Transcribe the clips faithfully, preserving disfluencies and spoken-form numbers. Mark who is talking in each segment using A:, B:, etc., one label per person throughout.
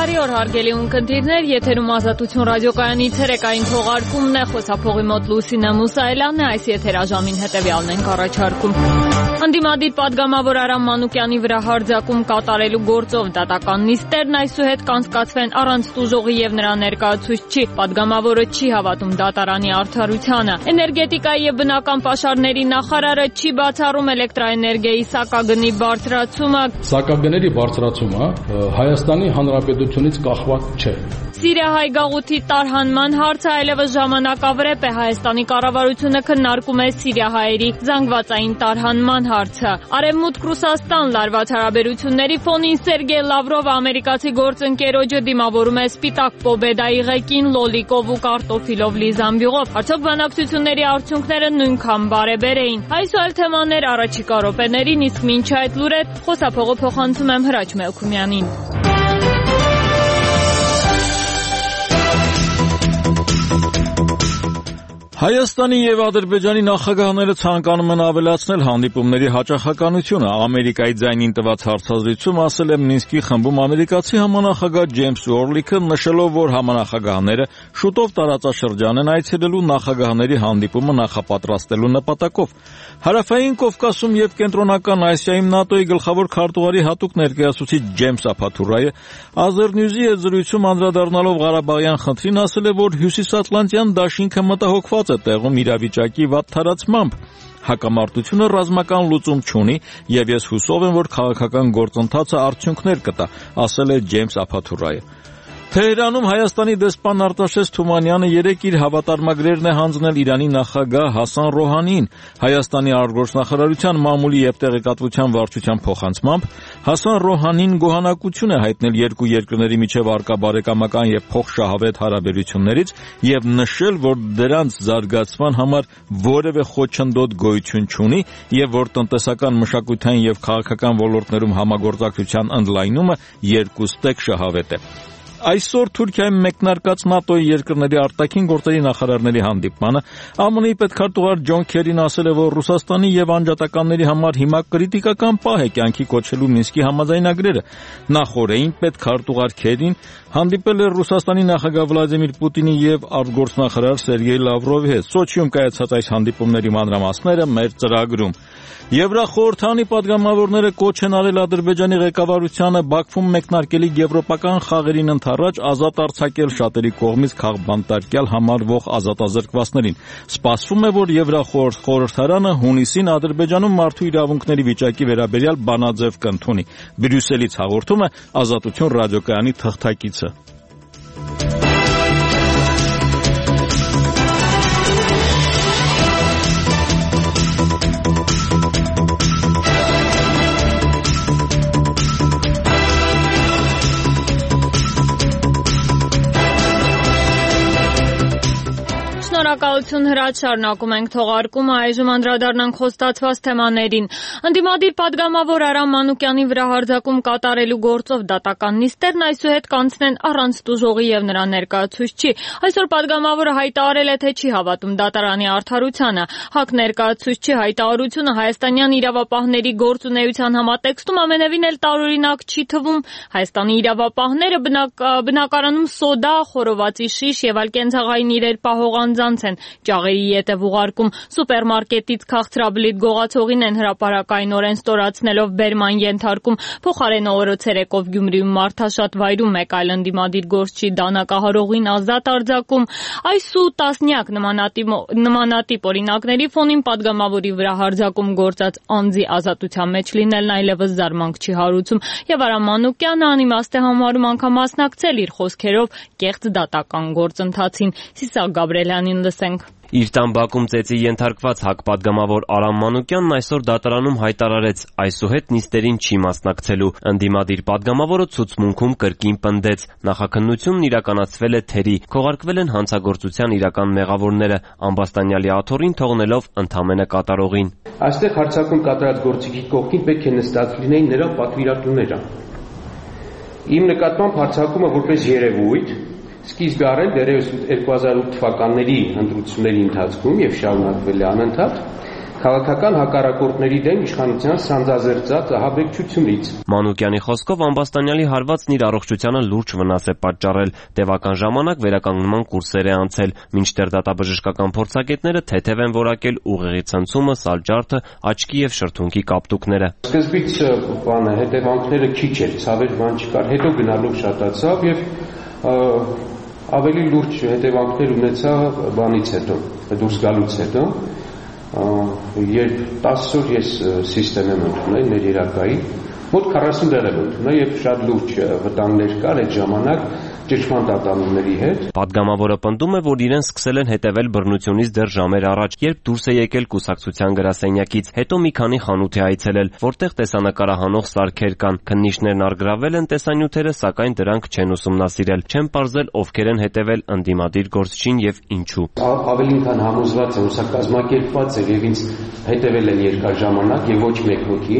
A: Բարի օր հարգելի ունկնդիրներ, եթերում Ազատություն ռադիոկայանի ցերեկային թողարկումն է, խոսափողի մոտ Լուսինե Մուսայելյանն է, այս եթերաժամին հետևյալն ենք առաջարկում։ Ընդդիմադիր պատգամավոր Արամ Մանուկյանի վրա հարձակում կատարելու գործով դատական նիստերն այսուհետ կանցկացվեն առանց տուժողի եւ նրա ներկայացուցչի, պատգամավորը չի հավատում դատարանի արդարությանը։ Էներգետիկայի եւ բնական պաշարների նախարարը չի բացառում էլեկտրաէներգիայի սակագնի բարձրացումը։
B: Սակագների բարձրացումը Հայաստանի Հանրապետությունից կախված չէ։
A: Սիրիահայ գաղութի տարհանման հարցը այլևս ժամանակավրեպ է։ Հայաստանի կառավարությունը քննարկում է սիրիահայերի զանգվածային տարհանման հարցը։ Արևմուտք Ռուսաստան լարված հարաբերությունների ֆոնին Սերգեյ Լավրովը ամերիկացի գործընկերոջը դիմավորում է Սպիտակ Պոբեդայի ղեկին լոլիկով ու կարտոֆիլով լի զամբյուղով։ Արդյոք բանակցությունների արդյունքները նույնքան բարեբեր էին։ Այս ու այլ թեմաներ առաջիկա րոպեներին, իսկ մինչ այդ լուրեր խոսափողը փոխանցում եմ Հրաչ Մելքումյանին։
C: Հայաստանի եւ Ադրբեջանի նախագահները ցանկանում են ավելացնել հանդիպումների հաճախականությունը։ Ամերիկայի ձայնին տված հարցազրույցում ասել է Մինսկի խմբում ամերիկացի համանախագահ Ջեյմս Ուորլիքը, նշելով, որ համանախագահները շուտով տարածաշրջան են այցելելու նախագահների հանդիպումը նախապատրաստելու նպատակով։ Հարավային Կովկասում եւ Կենտրոնական Ասիայում ՆԱՏՕ-ի գլխավոր քարտուղարի հատուկ ներկայացուցիչ Ջեյմս Ափաթուրայը Ազերնյուզի հետ զրույցում անդրադառնալով Ղարաբաղյան խնդրին ասել է, որ Հյուսիսատլանտյան դաշինքը մտահոգված է տեղում իրավիճակի վատ թարացմամբ։ Հակամարտությունը ռազմական լուծում չունի եւ ես հուսով եմ, որ քաղաքական գործընթացը արդյունքներ կտա, ասել է Ջեյմս Ափաթուրայը։ Թեհրանում Հայաստանի դեսպան Արտաշես Թումանյանը երեկ իր հավատարմագրերն է հանձնել Իրանի նախագահ Հասան Ռոհանիին։ Հայաստանի արտգործնախարարության մամուլի եւ տեղեկատվության վարչության փոխանցմամբ Հասան Ռոհանին գոհանակություն է հայտնել երկու երկրների միջև առկա բարեկամական եւ փոխշահավետ հարաբերություններից եւ նշել, որ դրանց զարգացման համար որևէ խոչընդոտ գոյություն չունի եւ որ տնտեսական, մշակութային եւ քաղաքական ոլորտներում համագործակցության ընդլայնումը երկուստեք շահավետ է։ Այսօր Թուրքիայում մեկնարկած ՆԱՏՕ-ի երկրների արտաքին գործերի նախարարների հանդիպմանը ԱՄՆ-ի պետքարտուղար Ջոն Քերին ասել է, որ Ռուսաստանի եւ անջատականների համար հիմա կրիտիկական պահ է կյանքի կոչելու Մինսկի համաձայնագրերը։ Նախորդին պետքարտուղար Քերին հանդիպել է Ռուսաստանի նախագահ Վլադիմիր Պուտինի եւ արտգործնախարար Սերգեյ Լավրովի հետ։ Սոչիում կայացած այս հանդիպումների մանրամասները մեր ծրագրում։ Եվրախորհրդանի պատգամավորները կոչ են արել Ադրբեջանի ղեկավարությանը Բաքվում մեկնարկելի եվրոպական խաղերին ընդառաջ ազատ արձակել շատերի կողմից քաղբանտարկյալ համարվող ազատազրկվածներին։ Սպասվում է, որ Եվրախորհրդարանը հունիսին Ադրբեջանում մարդու իրավունքների վիճակի վերաբերյալ բանաձև կընդունի։ Բրյուսելից հաղորդում է Ազատություն ռադիոկայանի թղթակիցը։
A: Շնորհակալություն Հրաչ, շարունակում ենք թողարկումը, այժմ անդրադառնանք խոստացված թեմաներին։ Ընդդիմադիր պատգամավոր Արամ Մանուկյանի վրա հարձակում կատարելու գործով դատական նիստերն այսուհետ կանցնեն առանց տուժողի եւ նրա ներկայացուցչի։ Այսօր պատգամավորը հայտարարել է, թե չի հավատում դատարանի արդարությանը։ ՀԱԿ ներկայացուցչի հայտարարությունը հայաստանյան իրավապահների գործունեության համատեքստում ամենևին էլ տարօրինակ չի թվում։ Հայաստանի իրավապահները բնակարանում սոդա, խորովածի շիշ եւ այլ կենցաղային իրեր պահող անձանց են ճաղերի ետև ուղարկում։ Սուպերմարկետից քաղցրաբլիթ գողացողին են հրապարակայնորեն ստորացնելով բերման ենթարկում։ Փոխարենը օրը ցերեկով Գյումրիում մարդաշատ վայրում մեկ այլ ընդդիմադիր գործչի դանակահարողին ազատ արձակում։ Այս ու տասնյակ նմանատիպ օրինակների ֆոնին պատգամավորի վրա հարձակում գործած անձի ազատության մեջ լինելն այլևս զարմանք չի հարուցում եւ Արամ Մանուկյանը անիմաստ է համարում անգամ մասնակցել իր խոսքերով կեղծ դատական գործընթացին։ Սիսակ Գաբրելյանին լսենք։
D: Իր տան Բաքում ծեծի ենթարկված ՀԱԿ պատգամավոր Արամ Մանուկյանն այսօր դատարանում հայտարարեց այսուհետ նիստերին չի մասնակցելու։ Ընդդիմադիր պատգամավորը ցուցմունքում կրկին պնդեց նախաքննությունն իրականացվել է թերի, քողարկվել են հանցագործության իրական մեղավորները, ամբաստանյալի աթոռին թողնելով ընդամենը կատարողին։
E: Այստեղ հարձակում կատարած գործիքի կողքին պետք է նստած լինեին նրա պատվիրատուները։ Իմ նկատմամբ հարձակումը որպես երևույթ սկիզբ առել դեռևս երկու հազար ութ թվականների ընտրությունների ընթացքում եւ շարունակվել է անընդհատ քաղաքական հակառակորդների դեմ իշխանության սանձազերծած ահաբեկչությունից։
D: Մանուկյանի խոսքով Ամբաստանյանի հարվածն իր առողջությանը լուրջ վնաս է պատճառել, տևական ժամանակ վերականգնման կուրսեր է անցել, մինչդեռ դատաբժշկական փորձագետները թեթև են որակել ուղեղի ցնցումը, սալջարդը, աչքի եւ շրթունքի կապտուկները։
E: Սկզբից բանը հետևանքները քիչ էր, ցավեր բան չկար, հետո գնալով շատացավ եւ ավելի լուրջ հետևանքներ ունեցա բանից հետո, դուրս գալուց հետո, երբ տասը օր ես սիստեմ եմ ընդունել մեր երակայի, մոտ քառասուն դեղ եմ ընդունել եւ շատ լուրջ վտանգներ կար այդ ժամանակ ճնշման տատանումների հետ։
D: Պատգամավորը պնդում է, որ իրեն սկսել են հետևել բռնությունից դեռ ժամեր առաջ, երբ դուրս է եկել կուսակցության գրասենյակից, հետո մի քանի խանութ է այցելել, որտեղ տեսանկարահանող սարքեր կան։ Քննիչներն առգրավել են տեսանյութերը, սակայն դրանք չեն ուսումնասիրել, չեն պարզել ովքեր են հետևել ընդդիմադիր գործչին եւ ինչու։
E: Ավելին քան համոզված եմ, սա կազմակերպված է եւ ինձ հետևել են երկար ժամանակ եւ ոչ մեկ հոգի։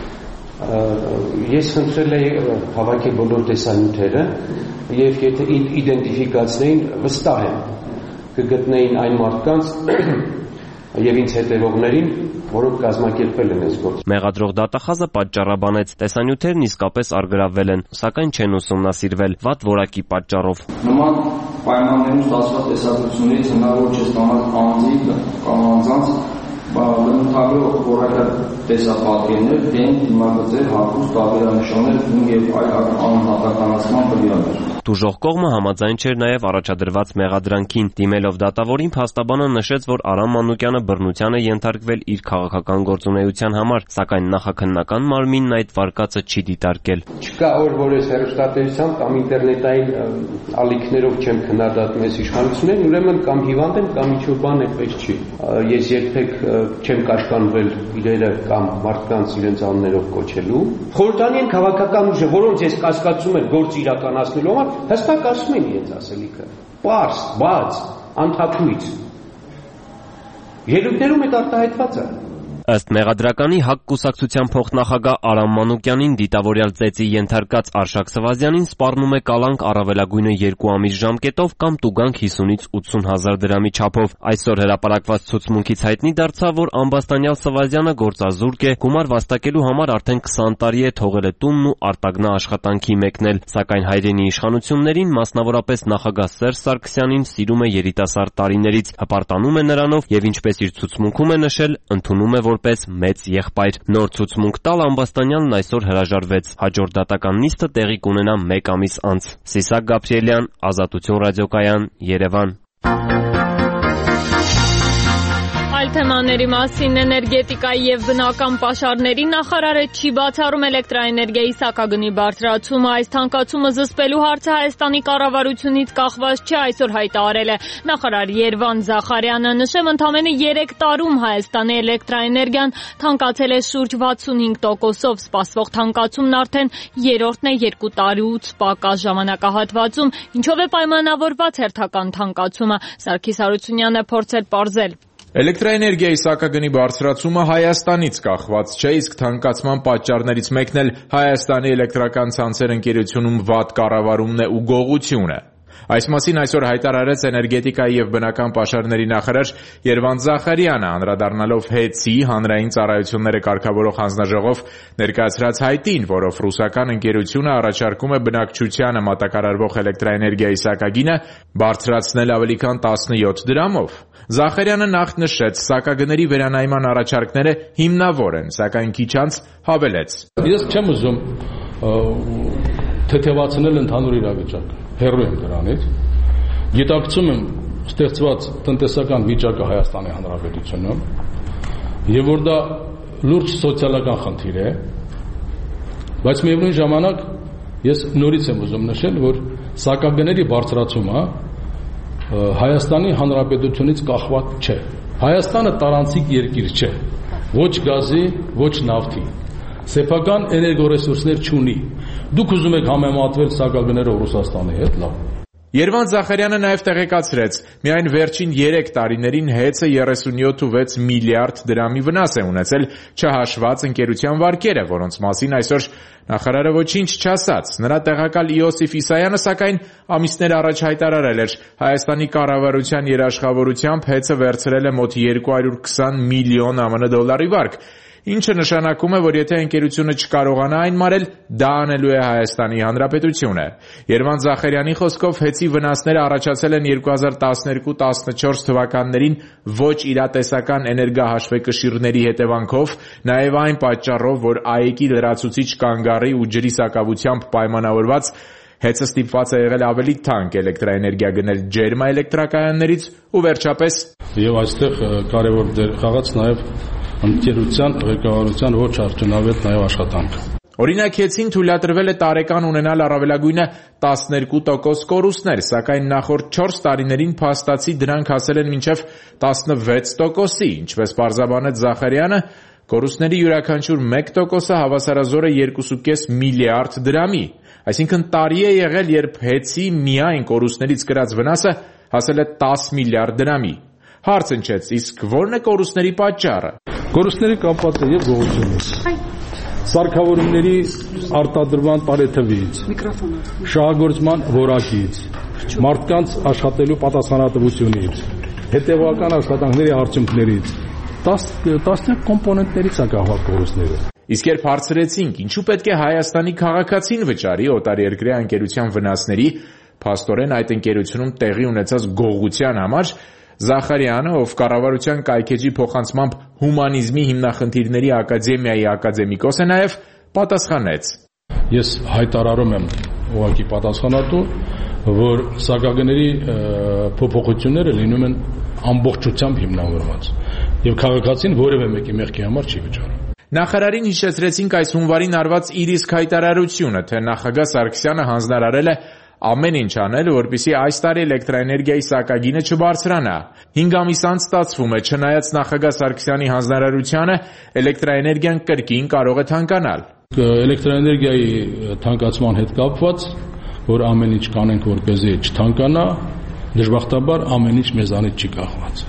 E: Ես խնդրել եմ հավաքել բոլոր տեսանյութերը եւ եթե իդենտիֆիկացնեին, վստահ եմ կգտնեին այն մարդկանց եւ ինձ հետևողներին, որոնք կազմակերպել են այս գործը։
D: Մեղադրող դատախազը պատճառաբանեց, տեսանյութերն իսկապես առգրավվել են, սակայն չեն ուսումնասիրվել վատ որակի պատճառով։
F: Նման պայմաններում ստացված տեսակցությունից հնարավոր չէ ստանալ անձի կամ անձանց բնութագրող որակյալ տեսապատկերներ, դեմ, դիմագծեր, հագուստ, տարբերանշաններ եւ այլ անհատականացման բնույթներ։
D: Տուժող կողմը համաձայն չէր նաև առաջադրված մեղադրանքին։ Դիմելով դատավորին, փաստաբանը նշեց, որ Արամ Մանուկյանը բռնության է ենթարկվել իր քաղաքական գործունեության համար, սակայն նախաքննական մարմինն այդ վարկածը չի դիտարկել։
E: Չկա օր, որ ես հեռուստատեսությամբ կամ ինտերնետային ալիքներով չեմ քննադատում այս իշխանություններին, ուրեմն կամ հիվանդ եմ, կամ ինչ-որ բան այդպես չի։ Ես երբեք չեմ կաշկանդվել իրերը կամ մարդկանց իրենց անուններով կոչելու։ Խորհրդանի են քաղաքական ուժը, որոնց ես կասկածում եմ գործ իրականացնելու համար, հստակ ասում են իրենց ասելիքը։ Պարզ, բաց, անթափույց։ Ելույթներում այդ արտահայտված է։
D: Ըստ մեղադրականի ՀԱԿ կուսակցության փոխնախագահ Արամ Մանուկյանին դիտավորյալ ծեծի ենթարկած Արշակ Սվազյանին սպառնում է կալանք առավելագույնը երկու ամիս ժամկետով կամ տուգանք հիսունից ութսուն հազար դրամի չափով։ Այսօր հրապարակված ցուցմունքից հայտնի դարձավ, որ Ամբաստանյալ Սվազյանը գործազուրկ է, գումար վաստակելու համար արդեն քսան տարի է թողել է տունն ու արտագնա աշխատանքի մեկնել, սակայն հայրենի իշխանություններին, մասնավորապես նախագահ Սերժ Սարգսյանին սիրում է երիտասարդ տարիներից, հպարտանում է նրանով եւ ինչպես իր ցուցմունքում է նշել, ընդունում է որպես մեծ եղբայր։ Նոր ցուցմունք տալ Ամբաստանյանն այսօր հրաժարվեց։ Հաջորդ դատական նիստը տեղի կունենա մեկ ամիս անց։ Սիսակ Գաբրիելյան, Ազատություն ռադիոկայան, Երևան։
A: Այլ թեմաների մասին էներգետիկայի եւ բնական պաշարների նախարարը չի բացառում էլեկտրաէներգիայի սակագնի բարձրացումը։ Այս թանկացումը զսպելու հարցը Հայաստանի կառավարությունից կախված չէ, այսօր հայտարարել է նախարար Երվան Զախարյանը։ Նշեմ, ընդամենը երեք տարում Հայաստանի էլեկտրաէներգիան թանկացել է շուրջ վաթսունհինգ տոկոսով, սպասվող թանկացումն արդեն երրորդն է երկու տարուց պակաս ժամանակահատվածում։ Ինչով է պայմանավորված հերթական թանկացումը, Սարգիս Հարությունյանը փորձել պարզել։
G: Էլեկտրաէներգիայի սակագնի բարձրացումը Հայաստանից կախված չէ, իսկ թանկացման պատճառներից մեկն էլ Հայաստանի էլեկտրական ցանցեր ընկերությունում վատ կառավարումն է ու գողությունը։ Այս մասին այսօր հայտարարեց էներգետիկայի եւ բնական պաշարների նախարար Երվան Զախարյանը, անդրադառնալով ՀԵՑ-ի հանրային ծառայությունները կարգավորող հանձնաժողով ներկայացրած հայտին, որով ռուսական ընկերությունը առաջարկում է բնակչությանը մատակարարվող էլեկտրաէներգիայի սակագինը բարձրացնել ավելի քան տասնյոթ դրամով։ Զախարյանը նախ նշեց, սակագների վերանայման առաջարկները հիմնավոր են, սակայն քիչ անց հավելեց.
B: Ես չեմ ուզում թեթևացնել ընդհանուր իրավիճակը, հեռու եմ դրանից։ Գիտակցում եմ ստեղծված տնտեսական վիճակը Հայաստանի Հանրապետությունում եւ որ դա լուրջ սոցիալական խնդիր է, բայց միևնույն ժամանակ ես նորից եմ ուզում նշել, որ սակագների բարձրացումը Հայաստանի Հանրապետությունից կախված չէ։ Հայաստանը տարանցիկ երկիր չէ, ոչ գազի, ոչ նավթի, սեփական էներգորեսուրսներ չունի։ Դուք ուզում եք համեմատվել սակագներով Ռուսաստանի հետ, լավ։
G: Երվանդ Զախարյանը նաև տեղեկացրեց, միայն վերջին երեք տարիներին հեծը երեսունյոթ ու վեց միլիարդ դրամի վնաս է ունեցել, չհաշված ընկերության վարկերը, որոնց մասին այսօր նախարարը ոչինչ չասաց։ Նրա տեղակալ Իոսիֆ Իսայանը, սակայն, ամիսներ առաջ հայտարարել էր, Հայաստանի կառավարության երաշխավորությամբ հեծը վերցրել է մոտ երկու հարյուր քսան միլիոն ԱՄՆ դոլարի վարկ, ինչը նշանակում է, որ եթե ընկերությունը չկարողանա այն մարել, դա անելու է Հայաստանի Հանրապետությունը։ Երվանդ Զախարյանի խոսքով հեծի վնասները առաջացել են երկու հազար տասներկու տասնչորս թվականներին ոչ իրատեսական էներգահաշվեկշիռների հետևանքով, նաև այն պատճառով, որ ԱԷԿ-ի լրացուցիչ կանգառի ու ջրի սակավությամբ պայմանավորված հեծը ստիպված է եղել ավելի թանկ էլեկտրաէներգիա գնել ջերմաէլեկտրակայաններից ու վերջապես
B: եւ այստեղ կարևոր դեր խաղաց նաև ընկերության ղեկավարության ոչ արդյունավետ նաև աշխատանքը։
G: Օրինակ հեծին թույլատրվել է տարեկան ունենալ առավելագույնը տասներկու տոկոս կորուստներ, սակայն նախորդ չորս տարիներին փաստացի դրանք հասել են մինչև տասնվեց տոկոսի, ինչպես պարզաբանեց Զախարյանը, կորուստների յուրաքանչյուր մեկ տոկոսը հավասարազոր է երկու կես միլիարդ դրամի, այսինքն տարի է եղել, երբ հեծի միայն կորուստներից կրած վնասը հասել է տաս միլիարդ դրամի։ Հարց ընչեց, իսկ ո՞րն է կորուստների պատճառը։
B: Կորուստների կապված է եւ գողությունից, սարքավորումների արտադրման տարեթվից, շահագործման որակից, մարդկանց աշխատելու պատասխանատվությունից, հետևական աշխատանքների արդյունքներից, տասնյակ կոմպոնենտներից է կախված կորուստները։
G: Իսկ երբ հարցրեցինք, ինչու պետք է Հայաստանի քաղաքացին վճարի օտարերկրյա ընկերության վնասների, փաստորեն այդ ընկերությունում տեղի ունեցած գողության համար, Զախարյանը, ով կառավարության կայքեջի փոխանցմամբ հումանիզմի հիմնախնդիրների ակադեմիայի ակադեմիկոս է նաև, պատասխանեց.
B: Ես հայտարարում եմ ուղղակի պատասխանատու, որ սակագների փոփոխությունները լինում են ամբողջությամբ հիմնավորված եւ քաղաքացին որևէ մեկի մեղքի համար չի վճարում։
G: Նախարարին հիշեցրեցինք այս հունվարին արված իր իսկ հայտարարությունը, թե նախագահ Սարգսյանը հանձնարարել է ամեն ինչ անել, որպեսզի այս տարի էլեկտրաէներգիայի սակագինը չբարձրանա։ Հինգ ամիս անց ստացվում է, չնայած նախագահ Սարգսյանի հանձնարարությանը, էլեկտրաէներգիան կրկին կարող է թանկանալ։
B: Էլեկտրաէներգիայի թանկացման հետ կապված, որ ամեն ինչ կանենք, որպեսզի չթանկանա, դժբախտաբար ամեն ինչ մեզանից չի կախված։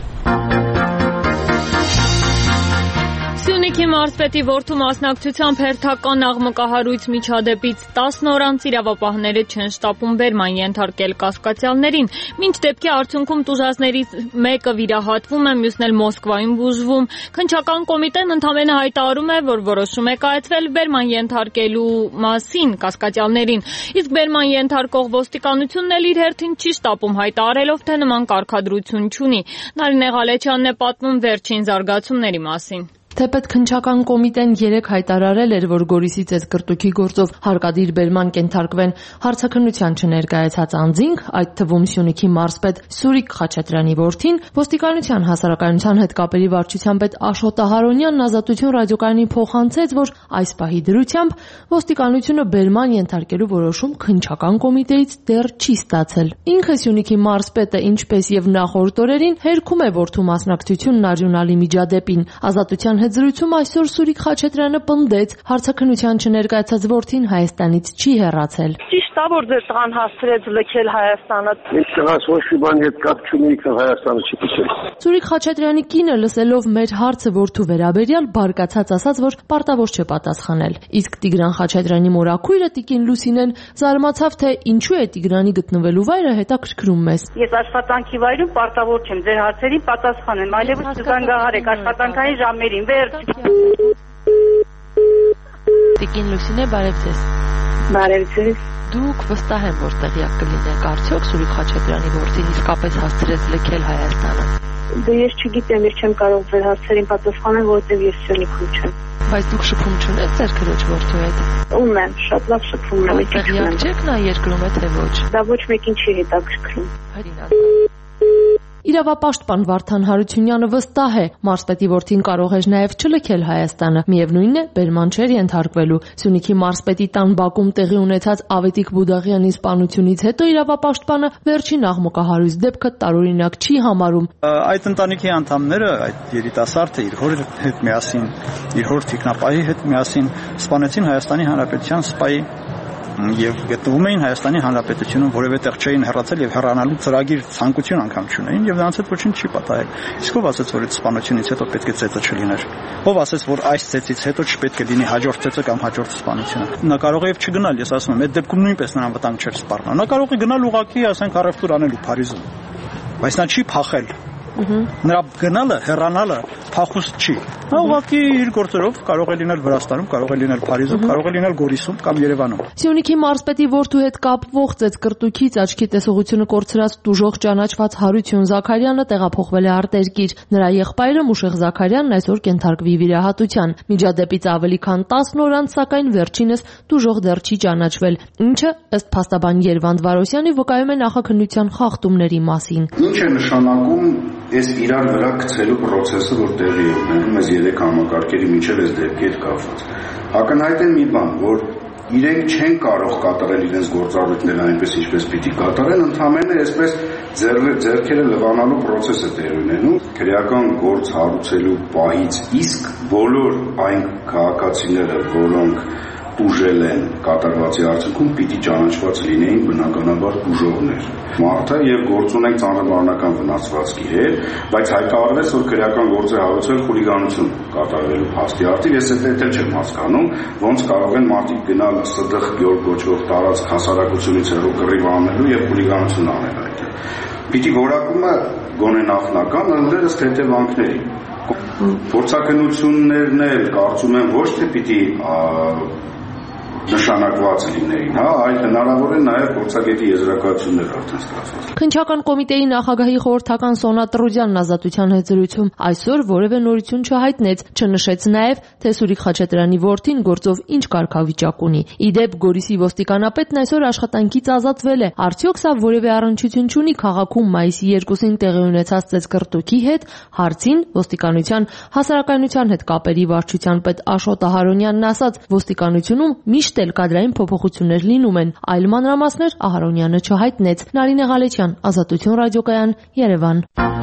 A: Սյունիքի մարզպետի որդու մասնակցությամբ հերթական աղմկահարույց միջադեպից տասն օր անց իրավապահները չեն շտապում բերման ենթարկել կասկածյալներին, մինչ դեպքի արդյունքում տուժածներից մեկը վիրահատվում է, մյուսն էլ Մոսկվայում բուժվում։ Քննչական կոմիտեն ընդամենը հայտարարում է, որ որոշում է կայացվել բերման ենթարկելու մասին կասկածյալներին, իսկ բերման ենթարկող ոստիկանությունն էլ իր հերթին չի շտապում հայտարարելով, թե նման կարգադրություն չունի։ Նարինե Ղալեչյանն է պատմում վերջին զարգացումների մասին։
H: Թեպետ քննչական կոմիտեն երեկ հայտարարել էր, որ Գորիսի ծեծկրտուքի գործով հարկադիր բերման կենթարկվեն հարցաքննության չներկայացած անձինք, այդ թվում Սյունիքի մարզպետ Սուրիկ Խաչատրյանի որդին, ոստիկանության հասարակայնության հետ կապերի վարչության պետ Աշոտ Ահարոնյանն Ազատություն ռադիոկայանին փոխանցեց, որ այս պահի դրությամբ ոստիկանությունը բերման ենթարկելու որոշում քննչական կոմիտեից դեռ չի ստացել։ Ինքը Սյունիքի մարզպետը, ինչպես եւ նախորդ օրերին, հերքում է որդու մասնակցությունն արյունալի միջադեպին։ Ազատության հետ զրույցում այսօր Սուրիկ Խաչատրյանը պնդեց, հարցաքննության չներկայացած որդին Հայաստանից չի հեռացել։
I: Ճիշտ է, որ ձեր տղան հասցրեց լքել Հայաստանը։
J: Ինչ տղաս ոչ մի բան հետ կապ չունի, ինքը Հայաստանը չի լքել։
H: Սուրիկ Խաչատրյանի կինը, լսելով մեր հարցը որդու վերաբերյալ, բարկացած ասաց, որ պարտավոր չէ պատասխանել։ Իսկ Տիգրան Խաչատրյանի մորաքույրը Տիկին Լուսինեն զարմացավ, թե ինչու է Տիգրանի գտնվելու վայրը հետաքրքրում մեզ։
I: Ես աշխատանքի վայրում պարտավոր չեմ ձեր հարցերին պատասխանեմ, այլևս զանգահարեք աշխատանքային ժամերին։
H: Տիկին Լուսինե, բարև ձեզ։
I: Բարև ձեզ։
H: Դուք վստահ եմ, որ տեղյակ կլինեք արդյոք Սուրիկ Խաչատրյանի որդին իսկապես հասցրեց լքել Հայաստանը։
I: Դե ես չգիտեմ, ես չեմ կարող ձեր հարցերին պատասխանել, որովհետև ես Սյունիքում չեմ։
H: Բայց դուք շփում չունեք ձեր քրոջ որդու հետ։
I: Ունեմ, շատ լավ շփում ունեմ։
H: Տեղյակ չեք նա երկրում է թե ոչ։
I: Դա ոչ մեկին չի հետաքրքրում։
H: Իրավապաշտպան Վարդան Հարությունյանը վստահ է, մարզպետի որդին կարող էր նաև չլքել Հայաստանը, միևնույնն է, բերման չէր ենթարկվելու։ Սյունիքի մարզպետի տան բակում տեղի ունեցած Ավետիք Բուդաղյանի սպանությունից հետո իրավապաշտպանը վերջին աղմկահարույց դեպքը տարօրինակ չի համարում։
K: Այդ ընտանիքի անդամները, այդ երիտասարդը իր հոր հետ միասին, իր հոր թիկնապահի հետ միասին սպանեցին Հայաստանի Հանրապետության սպայի եւ գտնվում էին Հայաստանի Հանրապետությունում, որևէ տեղ չէին հեռացել եւ հեռանալու ծրագիր ցանկություն անգամ չունեին եւ նրանց հետ ոչինչ չի պատահել։ Իսկ ով ասաց, որ այդ սպանությունից հետո պետք է ծեծը չլիներ։ Ով ասաց, որ այս ծեծից հետո չպետք է լինի հաջորդ ծեծը կամ հաջորդ սպանությունը։ Նա կարող է եւ չգնալ, ես ասում եմ, այդ դեպքում նույնպես նրան վտանգ չէր սպառնա։ Նա կարող է գնալ ուղղակի, ասենք, առևտուր անելու Փարիզում։ Բայց նա չի փախել։ Նրա գնալը, հեռանալը փախուստ չի։ Նա ուղղակի իր գործերով կարող է լինել Վրաստանում, կարող է լինել Փարիզում, կարող է լինել Գորիսում կամ Երևանում։
H: Սյունիքի մարզպետի որդու հետ կապվող ծեծկրտուքից աչքի տեսողությունը կորցրած տուժող ճանաչված Հարություն Զաքարյանը տեղափոխվել է արտերկիր։ Նրա եղբայրը Մուշեղ Զաքարյանն այսօր կենթարկվի վիրահատության։ Միջադեպից ավելի քան տասն օր անց, սակայն վերջինս տուժող դեռ չի ճանաչվել, ինչը ըստ փաստաբան Երվանդ Վարոսյանի վկայում է նախաքննության խախտումների մասին։
L: Ինչ է նշանակում այս իրար վրա գցելու process-ը, որ տեղի է ունենում այս երեք համակարգերի միջև այս դեպքի հետ կապված։ Ակնհայտ է մի բան, որ իրենք չեն կարող կատարել իրենց գործառույթները այնպես ինչպես պիտի կատարեն, ընդհանրապես այսպես ձեռքերը լվանալու process-ը տեղի ունենում, քրեական գործ հարուցելու պահից իսկ բոլոր այն քաղաքացիները, որոնք ուժել են կատարվածի արդյունքում պիտի ճանաչված լինեին բնականաբար ուժողներ։ Մարդը եւ գործ ունենք ծանրաբարնական վնասվածքի հետ, բայց հայտարարվեց, որ քրեական գործ է հարուցել խուլիգանություն կատարելու փաստի արդիվ, ես այդ էլ չեմ հասկանում, ոնց կարող են մարդիկ գնալ ՍԴԽ գյուղ գոչվող տարածք հասարակությունից հեռու կռիվ անելու եւ խուլիգանություն անել այդ։ Պիտի որակումը գոնե նախնական ընդդեմ ըստ հետևանքների։ Փորձակնություններն էլ կարծում եմ ոչ թե պիտի նշանակված լինեին, հա, այլ հնարավոր է նաև փորձագետի եզրակացություններ արդեն ստացված։
H: Քննչական կոմիտեի նախագահի խորհրդական Սոնա Տրուդյանն ազատության հետ զրույցում այսօր որևէ նորություն չհայտնեց, չնշեց նաև, թե Սուրիկ Խաչատրյանի որդին գործով ինչ կարգավիճակ ունի։ Ի դեպ, Գորիսի ոստիկանապետն այսօր աշխատանքից ազատվել է։ Արդյոք սա որևէ առնչություն չունի քաղաքում մայիսի երկուսին տեղի ունեցած ծեծկրտուքի հետ, հարցին ոստիկանության հասարակայնության հետ կապերի վարչության պետ Աշոտ Ահարոնյանն ասաց, ոստիկանությունում միշտ էլ կադրային փոփոխություններ լինում են, այլ մանրամասներ Ահարոնյանը չհայտնեց։ Նարինե Ղալեչյան, Ազատություն ռադիոկայան, Երևան։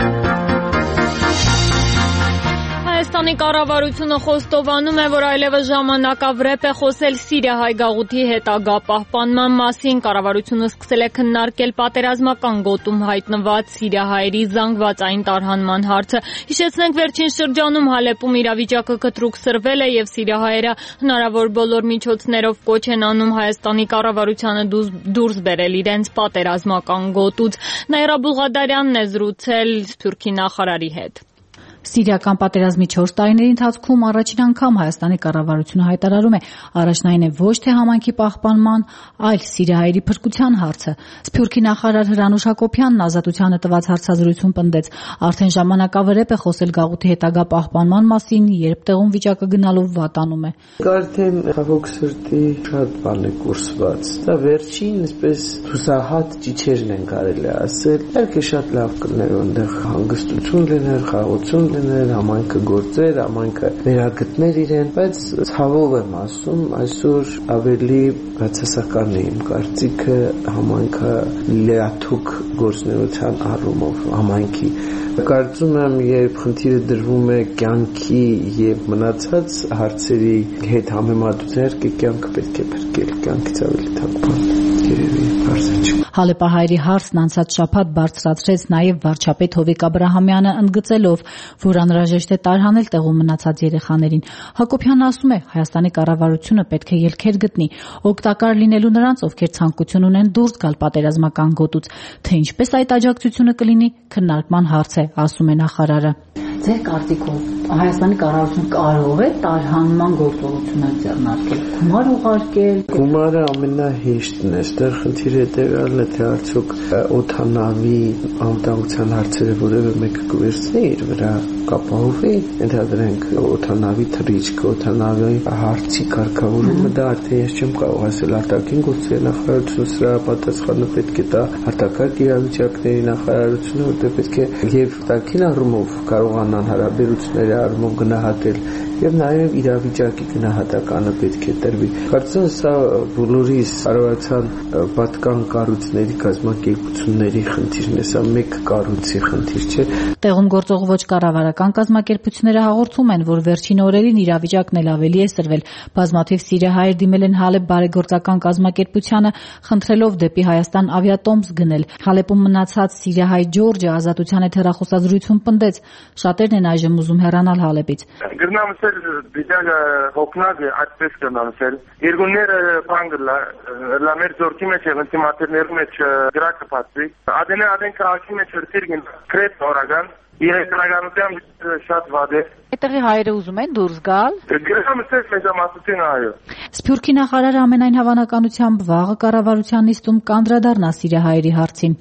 A: Հայաստանի կառավարությունը խոստովանում է, որ այլևս ժամանակավրեպ է խոսել Սիրիահայ գաղութի հետագա պահպանման մասին։ Կառավարությունը սկսել է քննարկել պատերազմական գոտում հայտնված սիրիահայերի զանգվածային տարհանման հարցը։ Հիշեցնենք, վերջին շրջանում Հալեպում իրավիճակը կտրուկ սրվել է եւ սիրիահայերը հնարավոր բոլոր միջոցներով կոչ են անում Հայաստանի կառավարությանը դուրս բերել իրենց պատերազմական գոտուց։ Նաիրա Բուլղադարյանն է զրուցել Սփյուռքի նախարարի հետ։
M: Սիրիական պատերազմի չորս տարիների ընթացքում առաջին անգամ Հայաստանի կառավարությունը հայտարարում է առաջնային է ոչ թե համայնքի պահպանման, այլ սիրիահայերի փրկության հարցը։ Սփյուռքի նախարար Հրանուշ Հակոբյանն ազատությանը տված հարցազրույցում պնդեց, արդեն ժամանակավրեպ է խոսել գաղութի հետագա պահպանման մասին, երբ տեղում վիճակը գնալով վատանում է։
N: Արդեն խաղոք սրտի շատ բան է կուրսված։ Դա վերջին, այսպես հուսահատ ճիչերն են կարելի ասել։ Իհարկե շատ լավ կլներ այնտեղ հանգստություն լիներ, խաղաղություն լիներ, համայնքը գործեր, համայնքը վերագտներ իրեն, բայց ցավով եմ ասում, այսօր ավելի բացասական է իմ կարծիքը համայնքը լիաթուկ գործնեության առումով համայնքի։ Կարծում եմ, երբ խնդիրը դրվում է կյանքի եւ մնացած հարցերի հետ համեմատության, կյանքը պետք է փրկել, կյանքից ավելի թանկ բան երևի բարձր չի։
M: Հալեպահայերի հարցն անցած շաբաթ բարձրացրեց նաև վարչապետ Հովիկ Աբրահամյանը, ընդգծելով, որ անհրաժեշտ է տարհանել տեղում մնացած երեխաներին։ Հակոբյանն ասում է, Հայաստանի կառավարությունը պետք է ելքեր գտնի, օգտակար լինելու նրանց, ովքեր ցանկություն ունեն դուրս գալ պատերազմական գոտուց, թե ինչպես այդ աջակցությունը կլինի, քննարկման հարց է, ասում է նախարարը։
O: Ձեր կարծիքով Հայաստանի կառավարությունը կարող է տարհանման գործողություններ ձեռնարկել, գումար ուղարկել։
N: Գումարը ամենահեշտն է, այստեղ խնդիրը հետևյալն է, թե արդյոք օդանավի անվտանգության հարցերը որևէ մեկը կվերցնի իր վրա կապահովի, ընդհանրենք օդանավի թռիչքը, օդանավի հարցի կարգավորումը, դա արդեն ես չեմ կարող ասել, արտաքին գործերի նախարարությունը սրա պատասխանը պետք է տա արտակարգ իրավիճակների նախարարությունը, որտեղ պետք է եւ արտաքին առումով կարողանան հարաբերությունների առումով գնահատել եւ նաեւ իրավիճակի գնահատականը պետք է տրվի։ Կարծում եմ սա բոլորիս արարողության պատկան կառույցների կազմակերպությունների խնդիրն է, սա մեկ կառույցի խնդիր չէ։
M: Տեղում գործող ոչ կառավարական կազմակերպությունները հաղորդում են, որ վերջին օրերին իրավիճակն էլ ավելի է սրվել։ Բազմաթիվ սիրիահայեր դիմել են Հալեբ բարեգործական կազմակերպությանը, խնդրելով դեպի Հայաստան ավիատոմս գնել։ Հալեպում մնացած սիրիահայ Ջորջը ազատության հետ հեռախոսազրույցում պնդեց, շատերն են այժմ ուզում հեռանալ Հալեպից։
P: Գրնամսել դիջագը հոգնած է այդպես կնամսել։ Երկուները բանգլա լամեր զորքի մեջ են ինտիմատերներու մեջ գրակը պատվի։ Ադենե ադեն քաղաքի մեջ հրթիրգին կրետ օրական Իրականության շատ վատ է։
O: Այդտեղի հայերը ուզում են դուրս գալ։
P: Գրամսել մեծամասնությունը այո։
M: Սփյուռքի նախարարը ամենայն հավանականությամբ վաղը կառավարության նիստում կանդրադառնա սիրիահայերի հարցին։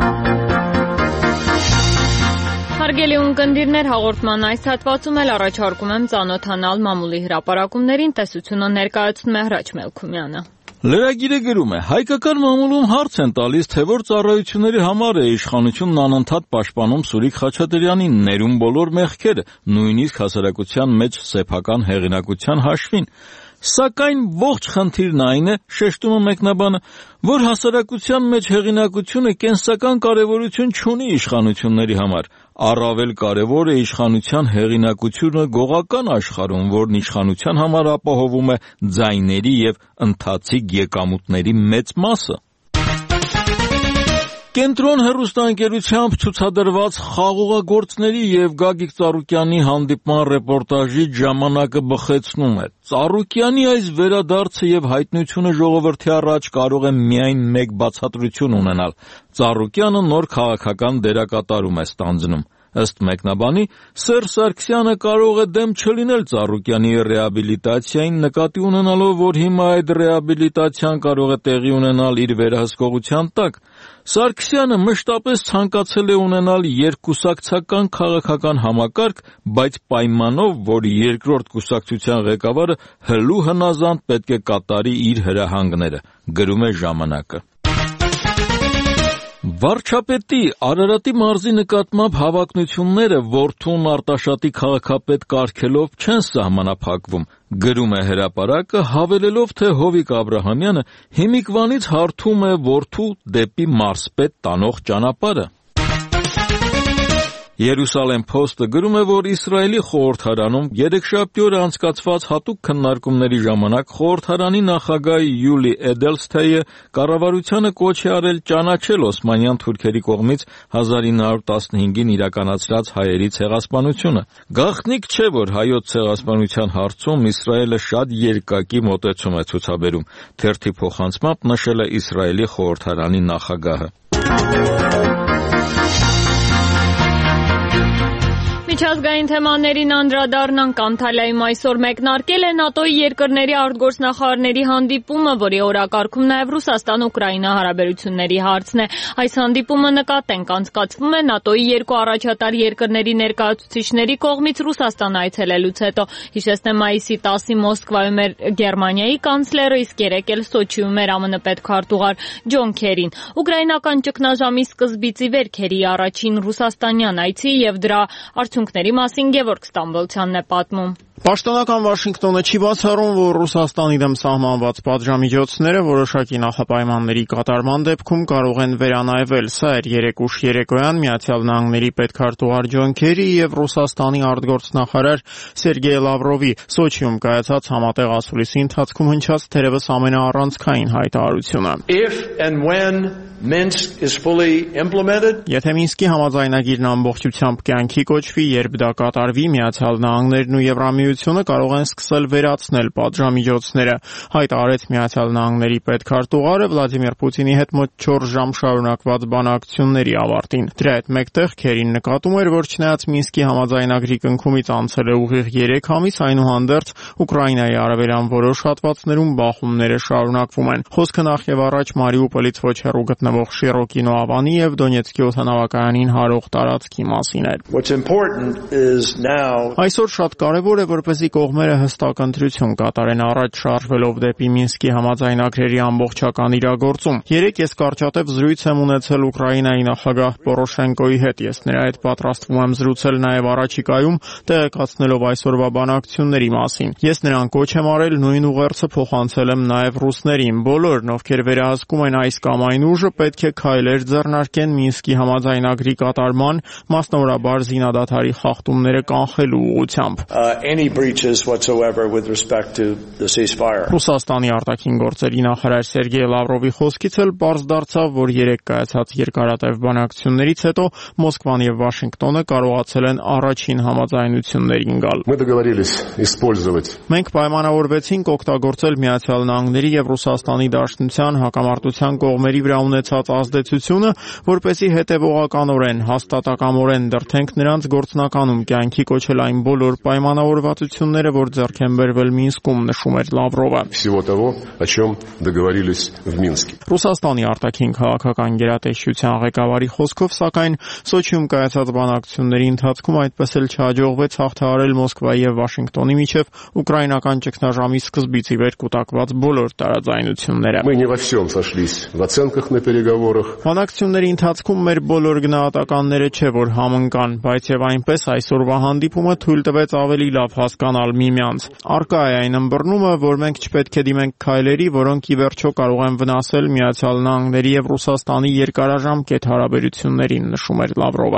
A: Հարգելի ունկնդիրներ, հաղորդման այս հատվածում էլ առաջարկում եմ ծանոթանալ մամուլի հրապարակումներին, տեսությունը ներկայացնում է Հրաչ Մելքումյանը։
C: Լրագիրը գրում է. հայկական մամուլում հարց են տալիս, թե որ ծառայությունների համար է իշխանությունն անընդհատ պաշտպանում Սուրիկ Խաչատրյանին, ներում բոլոր մեղքերը, նույնիսկ հասարակության մեջ սեփական հեղինակության հաշվին։ Սակայն ողջ խնդիրն այն է, շեշտում է մեկնաբանը, որ հասարակության մեջ հեղինակությունը կենսական կարևորություն չունի իշխանությունների համար։ Առավել կարևոր է իշխանության հեղինակությունը գողական աշխարհում, որն իշխանության համար ապահովում է ձայների եւ ընթացիկ եկամուտների մեծ մասը։ Կենտրոն հեռուստաընկերությամբ ցուցադրված խաղողագործների եւ Գագիկ Ծառուկյանի հանդիպման ռեպորտաժի ժամանակը բխեցնում է։ Ծառուկյանի այս վերադարձը եւ հայտնությունը ժողովրդի առաջ կարող է միայն մեկ բացատրություն ունենալ։ Ծառուկյանը նոր քաղաքական դերակատարում է ստանձնում։ Ըստ մեկնաբանի, Սերժ Սարգսյանը կարող է դեմ չլինել Ծառուկյանի ռեաբիլիտացիային, նկատի ունենալով, որ հիմա այդ ռեաբիլիտացիան կարող է տեղի ունենալ իր վերահսկողության տակ։ Սարգսյանը մշտապես ցանկացել է ունենալ երկկուսակցական քաղաքական համակարգ, բայց պայմանով, որ երկրորդ կուսակցության ղեկավարը հլու հնազանդ պետք է կատարի իր հրահանգները, գրում է ժամանակը։ Վարչապետի Արարատի մարզի նկատմամբ հավակնությունները որդուն Արտաշատի քաղաքապետ կարգելով չեն սահմանափակվում, գրում է հրապարակը, հավելելով, թե Հովիկ Աբրահամյանը հիմիկվանից հարթում է որդու դեպի մարզպետ տանող ճանապարհը։ Երուսալեմ Փոստը գրում է, որ Իսրայելի խորհրդարանում երեքշաբթի օրը անցկացված հատուկ քննարկումների ժամանակ խորհրդարանի նախագահ Յուլի Էդելստեյը կառավարությանը կոչ է արել ճանաչել օսմանյան թուրքերի կողմից հազար ինը հարյուր տասնհինգին իրականացրած հայերի ցեղասպանությունը։ Գաղտնիք չէ, որ հայոց ցեղասպանության հարցում Իսրայելը շատ երկակի մոտեցում է ցուցաբերում, թերթի փոխանցմամբ նշել է Իսրայելի խորհրդարանի նախագահը։
A: Միջազգային թեմաներին անդրադառնանք Անտալիայում այսօր մեկնարկել է ՆԱՏՕ-ի երկրների արտգործնախարարների հանդիպումը, որի օրակարգում նաև Ռուսաստան-Ուկրաինա հարաբերությունների հարցն է։ Այս հանդիպումը նկատենք անցկացվում է ՆԱՏՕ-ի երկու առաջատար երկրների ներկայացուցիչների կողմից Ռուսաստան այցելելուց հետո։ Հիշեցնեմ, մայիսի տասին Մոսկվայում էր Գերմանիայի կանցլերը, իսկ երեկ էլ Սոչիում էր ԱՄՆ պետքարտուղար Ջոն Քերին։ Ուկրաինական ճգնաժամի սկզբից ի վեր Քերիի առաջին ռուսաստանյան այցի եւ դրա արդյունքների մասին Գևորգ Ստամբոլցյանն է պատմում։
Q: Պաշտոնական Վաշինգտոնը չի բացառում, որ Ռուսաստանի դեմ սահմանված պատժամիջոցները որոշակի նախապայմանների կատարման դեպքում կարող են վերանայվել։ Սա էր երեկ ուշ երեկոյան Միացյալ Նահանգների պետքարտուղար Ջոն Քերիի եւ Ռուսաստանի արտգործնախարար Սերգեյ Լավրովի Սոչիում կայացած համատեղ ասուլիսի ընթացքում հնչած թերևս ամենաառանցքային հայտարարությունը։
R: If and when Minsk is fully implemented,
Q: եթե Մինսկի համաձայնագիրն ամբողջությամբ կյանքի կոչվի, երբ դա կատարվի, Միացյալ Նահանգներն ու Եվրամիությունը կարող են սկսել վերացնել պատժամիջոցները, հայտարարեց Միացյալ Նահանգների պետքարտուղարը Վլադիմիր Պուտինի հետ մոտ չորս ժամ շարունակված բանակցությունների ավարտին։ Դրա հետ մեկտեղ Քերին նկատում էր, որ չնայած Մինսկի համաձայնագրի կնքումից անցել է ուղիղ երեք ամիս, այնուհանդերձ Ուկրաինայի արևելյան որոշ հատվածներում բախումները շարունակվում են։ Խոսքը նախ եւ առաջ Մարիուպոլից ոչ հեռու գտնվող Շիրոկինո ավանի եւ Դոնեցկի օդանավակայանին հարող տարածքի մասին էր։
R: What's important is now
Q: Այսօր շատ կարևոր է, որ որպեսզի կողմերը հստակ ընտրություն կատարեն առաջ շարժվելով դեպի Մինսկի համաձայնագրերի ամբողջական իրագործում։ Երեկ ես կարճատև զրույց եմ ունեցել Ուկրաինայի նախագահ Պորոշենկոյի հետ։ Ես նրա հետ պատրաստվում եմ զրուցել նաև առաջիկայում, տեղեկացնելով այսօրվա բանակցությունների մասին։ Ես նրան կոչ եմ արել, նույն ուղերձը փոխանցել եմ նաև ռուսներին։ Բոլորն, ովքեր վերահսկում են այս կամ այն ուժը, պետք է քայլեր ձեռնարկեն Մինսկի համաձայնագրի կատարման, մասնավորաբար զինադադարի խախտումները կանխելու ուղղությամբ։ Ռուսաստանի արտաքին գործերի նախարար Սերգեյ Լավրովի խոսքից էլ պարզ դարձավ, որ երեք կայացած երկարատև բանակցություններից հետո Մոսկվան եւ Վաշինգտոնը կարողացել են առաջին համաձայնություններին գալ։ Մենք պայմանավորվեցինք օգտագործել Միացյալ Նահանգների եւ Ռուսաստանի Դաշնության հակամարտության կողմերի վրա ունեցած ազդեցությունը, որպեսզի հետևողականորեն, հաստատակամորեն դրդենք նրանց գործնականում կյանքի կոչել այն բոլոր պայմանավորվածությունները, որ ձեռք են բերվել Մինսկում, նշում էր Լավրովը։ Ռուսաստանի արտաքին քաղաքական գերատեսչության ղեկավարի խոսքով, սակայն Սոչիում կայացած բանակցությունների ընթացքում այդպես էլ չհաջողվեց հաղթահարել Մոսկվայի եւ Վաշինգտոնի միջև ուկրաինական ճգնաժամի սկզբից ի վեր կուտակված բոլոր տարաձայնությունները։ Բանակցությունների ընթացքում մեր բոլոր գնահատականները չէ որ համընկան, բայց եւ այնպես այսօրվա հանդիպումը թույլ տվեց ավելի լավ հասկանալ միմյանց։ Առկա է այն ըմբռնումը, որ մենք չպետք է դիմենք քայլերի, որոնք ի վերջո կարող են վնասել Միացյալ Նահանգների եւ Ռուսաստանի երկարաժամկետ հարաբերություններին, նշում էր Լավրովը։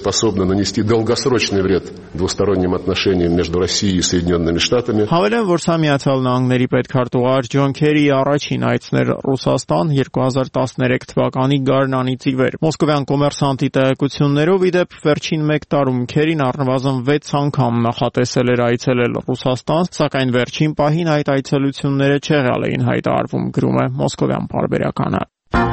Q: Հավելեմ, որ սա Միացյալ Նահանգների պետքարտուղար Ջոն Քերիի առաջին այցն էր Ռուսաստան երկու հազար տասներեք թվականի գարնանից ի վեր։ Մոսկովյան կոմերսանտի տեղեկություններով ի դեպ վերջին մեկ տարում Քերին առնվազն վեց անգամ նախատեսել էր այցելել Ռուսաստան, սակայն վերջին պահին այդ այցելությունները չեղյալ էին հայտարարվում, գրում է Մոսկովյան պարբերականը։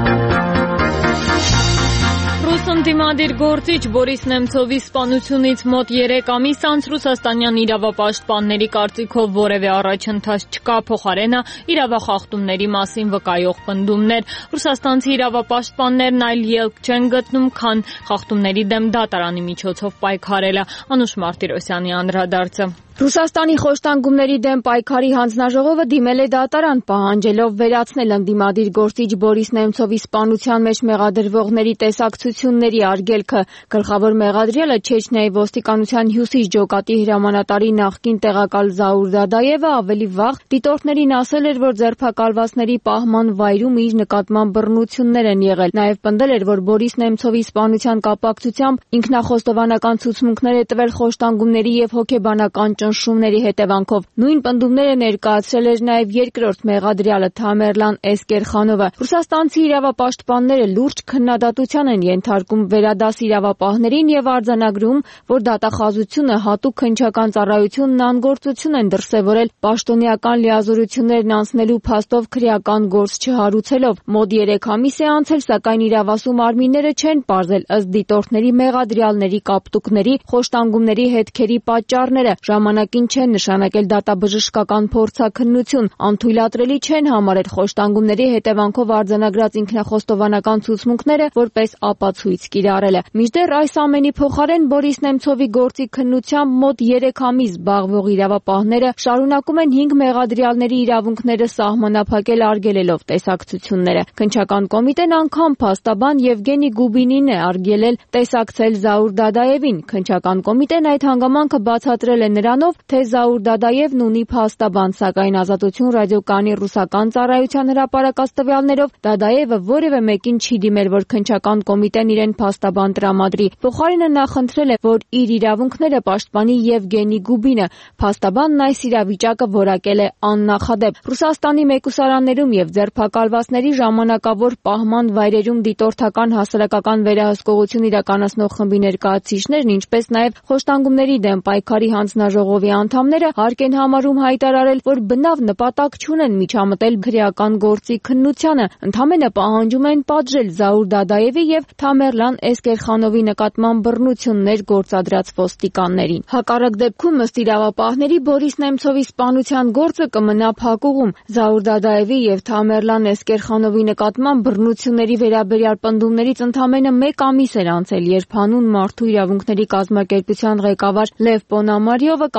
A: Ռուս ընդդիմադիր գործիչ Բորիս Նեմցովի սպանությունից մոտ երեք ամիս անց ռուսաստանյան իրավապաշտպանների կարծիքով որևէ առաջընթաց չկա, փոխարենը իրավախախտումների մասին վկայող պնդումներ։ Ռուսաստանցի իրավապաշտպաններն այլ ելք չեն գտնում, քան խախտումների դեմ դատարանի միջոցով պայքարելը։ Անուշ Մարտիրոսյանի անդրադարձը։
S: Ռուսաստանի խոշտանգումների դեմ պայքարի հանձնաժողովը դիմել է դատարան, պահանջելով վերացնել ընդդիմադիր գործիչ Բորիս Նեմցովի սպանության մեջ մեղադրվողների տեսակցությունների արգելքը։ Գլխավոր մեղադրյալը Չեչնիայի ոստիկանության հյուսիս ջոկատի հրամանատարի նախկին տեղակալ Զաուր Դադաևը ավելի վաղ դիտորդներին ասել էր, որ ձերբակալվածների պահման վայրում իր նկատմամբ բռնություններ են եղել։ Նաև պնդել էր, որ Բորիս Նեմցովի սպանության կապակցությամբ ինքնախոստովանական ցուցմունքներ է տվել խոշտանգումների եւ հոգեբանական ճնշումների հետևանքով։ Նույն պնդումները ներկայացրել էր նաև երկրորդ մեղադրյալը Թամերլան Էսկերխանովը։ Ռուսաստանցի իրավապաշտպանները լուրջ քննադատության են ենթարկում վերադաս իրավապահներին եւ արձանագրում, որ դատախազությունը հատուկ հնչական ծառայությունն անգործություն են դրսեւորել պաշտոնեական լիազորություններն անցնելու փաստով քրեական գործ չհարուցելով։ Մոտ երեք ամիս է անցել, սակայն իրավասու մարմինները չեն պարզել ըստ դիտորդների մեղադրյալների կապտուկների, խոշտանգումների հետքերի պատճառները, ժամանակին չեն նշանակել դատաբժշկական փորձաքննություն, անթույլատրելի չեն համարել խոշտանգումների հետևանքով արձանագրած ինքնախոստովանական ցուցմունքները որպես ապացույց կիրառելը։ Մինչդեռ այս ամենի փոխարեն Բորիս Նեմցովի գործի քննությամբ մոտ երեք ամիս զբաղվող իրավապահները շարունակում են հինգ մեղադրյալների իրավունքները սահմանափակել արգելելով տեսակցությունները։ Քննչական կոմիտեն անգամ փաստաբան Եվգենի Գուբինին է արգելել տեսակցել Զաուր Դադաևին։ Քննչական կոմիտեն այդ հանգամանքը բացատրել է նրանով, թե Զաուր Դադաևն ունի փաստաբան, սակայն Ազատություն ռադիոկայանի ռուսական ծառայության հրապարակած տվյալներով Դադաևը որևէ մեկին չի դիմել, որ քննչական կոմիտեն իրեն փաստաբան տրամադրի։ Փոխարենը նա խնդրել է, որ իր իրավունքները պաշտպանի Եվգենի Գուբինը։ Փաստաբանն այս իրավիճակը որակել է աննախադեպ։ Ռուսաստանի մեկուսարաններում եւ ձերբակալվածների ժամանակավոր պահման վայրերում դիտորդական հասարակական վերահսկողություն իրականացնող խմբի ներկայացուցիչներն, ինչպես նաեւ խոշտանգումների դեմ պայքարի հանձնաժողովի անդամները հարկ են համարում հայտարարել, որ բնավ նպատակ չունեն միջամտել քրեական գործի քննությանը, ընդհանրապես պահանջում են պատժել Զաուր Դադաևի եւ Թամերլան Էսկերխանովի նկատմամբ բռնություններ գործադրած ոստիկաններին։ Հակառակ դեպքում ըստ իրավապահների Բորիս Նեմցովի սպանության գործը կմնա փակուղում։ Զաուր Դադաևի եւ Թամերլան Էսկերխանովի նկատմամբ բռնությունների վերաբերյալ պնդումներից ընդամենը մեկ ամիս էր անցել, երբ հանուն Մարդու իրավունքների կազմակերպության ղեկավար Լև Պոնամարիովը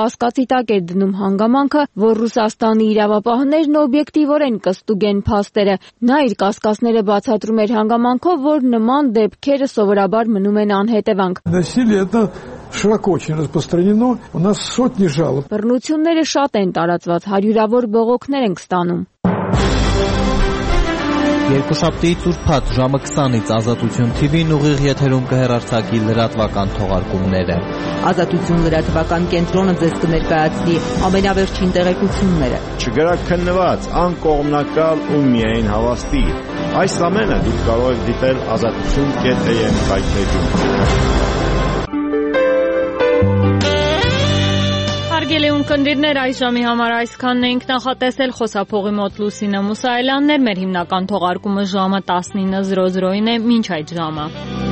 S: կասկածի տակ էր դնում հանգամանքը, որ Ռուսաստանի իրավապահներն օբյեկտիվորեն կստուգեն փաստերը։ Նա իր կասկածները բացատրում էր հանգամանքով, որ նման դեպքերը սովորաբար մնում են անհետևանք։
T: Широко очень распространено. У нас сотни жалоб.
S: Բռնությունները շատ են տարածված, հարյուրավոր բողոքներ ենք ստանում։
U: Երկուշաբթի ծուրփաթ ժամը քսանից Ազատություն Թի Վին ուղիղ եթերում կհեռարձակի լրատվական թողարկումները։
V: Ազատություն լրատվական կենտրոնը ձեզ կներկայացնի ամենավերջին տեղեկությունները։
W: Չգրաքննված, անկողմնակալ ու միայն հավաստի։ Այս ամենը դուք կարող եք դիտել ազատություն կետ էյ էմ սայթերում։
A: Հարգելի ունկնդիրներ, այս ժամի համար այսքանն էինք նախատեսել, խոսափողի մոտ Լուսինե Մուսայելյանն էր, մեր հիմնական թողարկումը ժամը տասնինը զրո զրոին է, մինչ այդ ժամը։